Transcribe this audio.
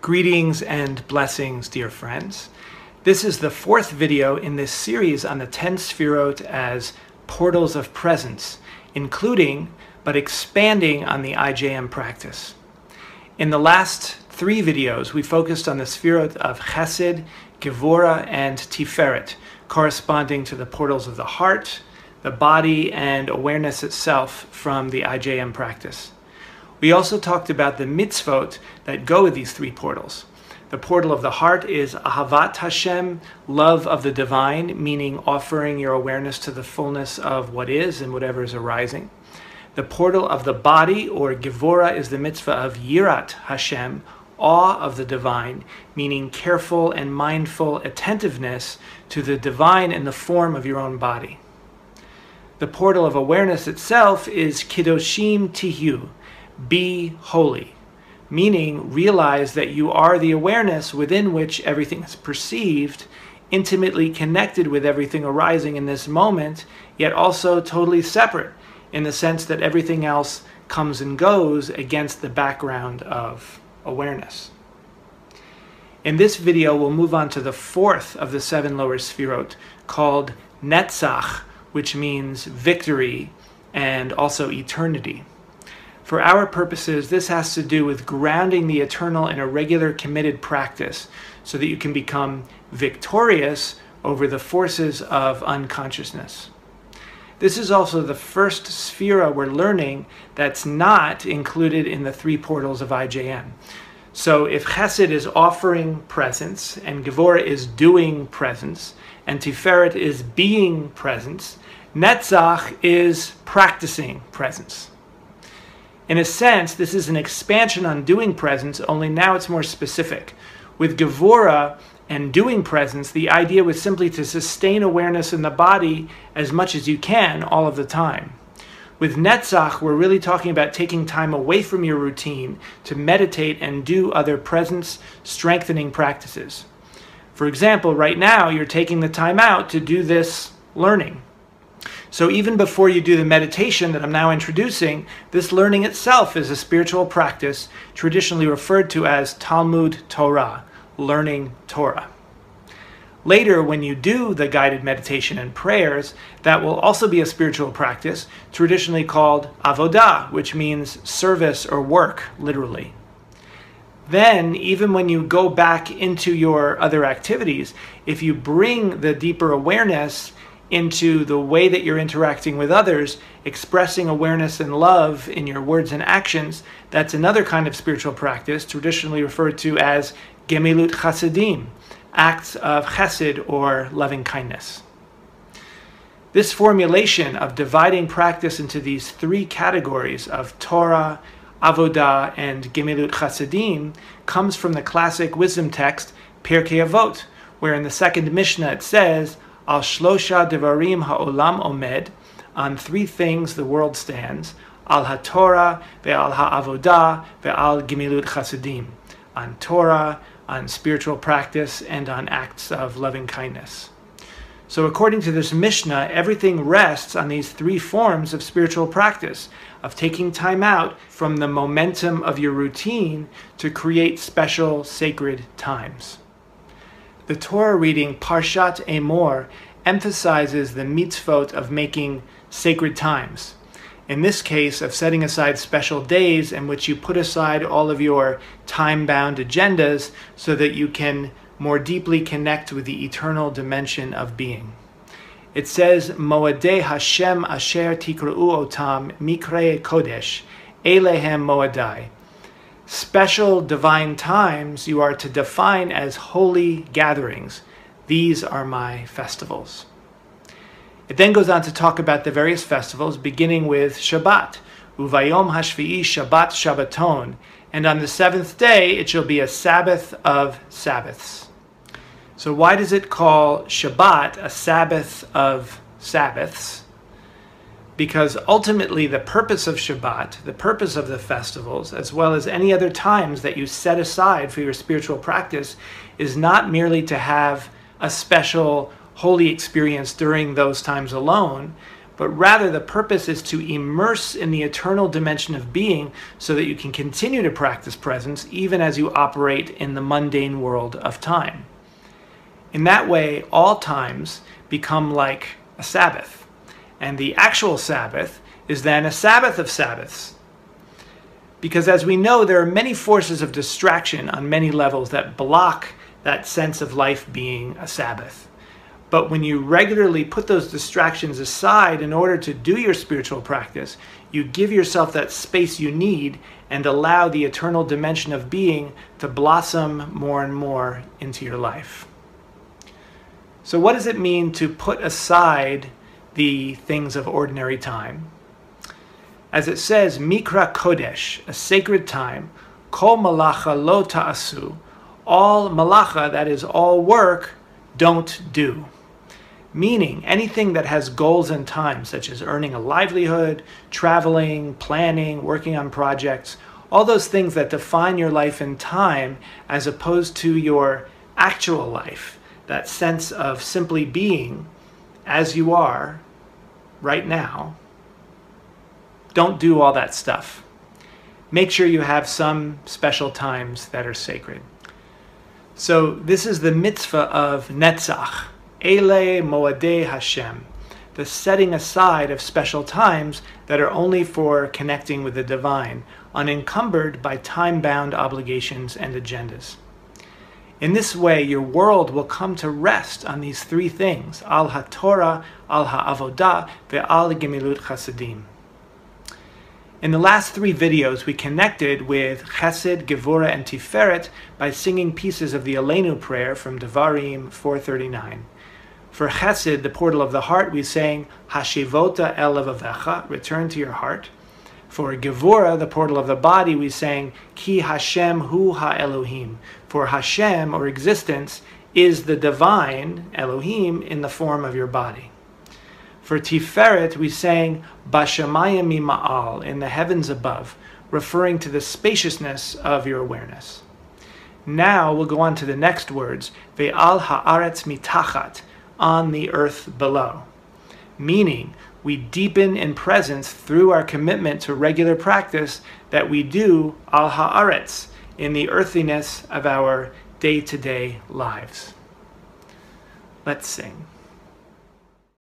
Greetings and blessings, dear friends. This is the fourth video in this series on the 10 Sefirot as portals of presence, including but expanding on the IJM practice. In the last three videos, we focused on the Sefirot of Chesed, Gevura, and Tiferet, corresponding to the portals of the heart, the body, and awareness itself from the IJM practice. We also talked about the mitzvot that go with these three portals. The portal of the heart is Ahavat Hashem, love of the divine, meaning offering your awareness to the fullness of what is and whatever is arising. The portal of the body, or Gevura, is the mitzvah of Yirat Hashem, awe of the divine, meaning careful and mindful attentiveness to the divine in the form of your own body. The portal of awareness itself is Kedoshim Tihu, be holy, meaning realize that you are the awareness within which everything is perceived, intimately connected with everything arising in this moment, yet also totally separate in the sense that everything else comes and goes against the background of awareness. In this video, we'll move on to the fourth of the seven lower Sefirot, called Netzach, which means victory and also eternity. For our purposes, this has to do with grounding the eternal in a regular committed practice so that you can become victorious over the forces of unconsciousness. This is also the first Sefira we're learning that's not included in the three portals of IJM. So if Chesed is offering presence, and Gevura is doing presence, and Tiferet is being presence, Netzach is practicing presence. In a sense, this is an expansion on doing presence, only now it's more specific. With Gevura and doing presence, the idea was simply to sustain awareness in the body as much as you can all of the time. With Netzach, we're really talking about taking time away from your routine to meditate and do other presence strengthening practices. For example, right now, you're taking the time out to do this learning. So even before you do the meditation that I'm now introducing, this learning itself is a spiritual practice traditionally referred to as Talmud Torah, learning Torah. Later, when you do the guided meditation and prayers, that will also be a spiritual practice traditionally called Avodah, which means service or work, literally. Then, even when you go back into your other activities, if you bring the deeper awareness into the way that you're interacting with others, expressing awareness and love in your words and actions, that's another kind of spiritual practice, traditionally referred to as Gemilut Chasadim, acts of chesed or loving kindness. This formulation of dividing practice into these three categories of Torah, Avodah, and Gemilut Chasadim comes from the classic wisdom text Pirkei Avot, where in the second Mishnah it says, Al shlosha devarim ha'olam omed, on three things the world stands, al ha'torah, ve'al ha'avodah, ve'al gemilut chasadim, on Torah, on spiritual practice, and on acts of loving kindness. So according to this Mishnah, everything rests on these three forms of spiritual practice, of taking time out from the momentum of your routine to create special sacred times. The Torah reading Parshat Emor emphasizes the mitzvot of making sacred times. In this case, of setting aside special days in which you put aside all of your time-bound agendas so that you can more deeply connect with the eternal dimension of being. It says, Moadei Hashem asher tikra'u otam mikrei kodesh, elehem moadai. Special divine times you are to define as holy gatherings. These are my festivals. It then goes on to talk about the various festivals, beginning with Shabbat. Uvayom hashvi'i Shabbat Shabbaton. And on the seventh day, it shall be a Sabbath of Sabbaths. So why does it call Shabbat a Sabbath of Sabbaths? Because ultimately the purpose of Shabbat, the purpose of the festivals, as well as any other times that you set aside for your spiritual practice, is not merely to have a special holy experience during those times alone, but rather the purpose is to immerse in the eternal dimension of being so that you can continue to practice presence even as you operate in the mundane world of time. In that way, all times become like a Sabbath, and the actual Sabbath is then a Sabbath of Sabbaths. Because as we know, there are many forces of distraction on many levels that block that sense of life being a Sabbath. But when you regularly put those distractions aside in order to do your spiritual practice, you give yourself that space you need and allow the eternal dimension of being to blossom more and more into your life. So what does it mean to put aside the things of ordinary time? As it says, Mikra Kodesh, a sacred time, Kol Malacha Lo Ta'asu, all malacha, that is all work, don't do. Meaning anything that has goals and time, such as earning a livelihood, traveling, planning, working on projects, all those things that define your life in time as opposed to your actual life, that sense of simply being as you are right now. Don't do all that stuff. Make sure you have some special times that are sacred. So this is the mitzvah of Netzach, Ele Moadei Hashem, the setting aside of special times that are only for connecting with the divine, unencumbered by time-bound obligations and agendas. In this way, your world will come to rest on these three things, Al HaTorah, Al HaAvodah, Ve'al Gemilut Chasadim. In the last three videos, we connected with Chesed, Gevura, and Tiferet by singing pieces of the Aleinu prayer from Devarim 4:39. For Chesed, the portal of the heart, we sang Hashivota El Levavecha, return to your heart. For Gevura, the portal of the body, we sang Ki Hashem Hu HaElohim. For Hashem, or existence, is the divine, Elohim, in the form of your body. For Tiferet, we sang Bashamayim Mima'al, in the heavens above, referring to the spaciousness of your awareness. Now we'll go on to the next words, Ve'al Ha'aretz Mitachat, on the earth below. Meaning, we deepen in presence through our commitment to regular practice that we do al ha'aretz, in the earthiness of our day-to-day lives. Let's sing.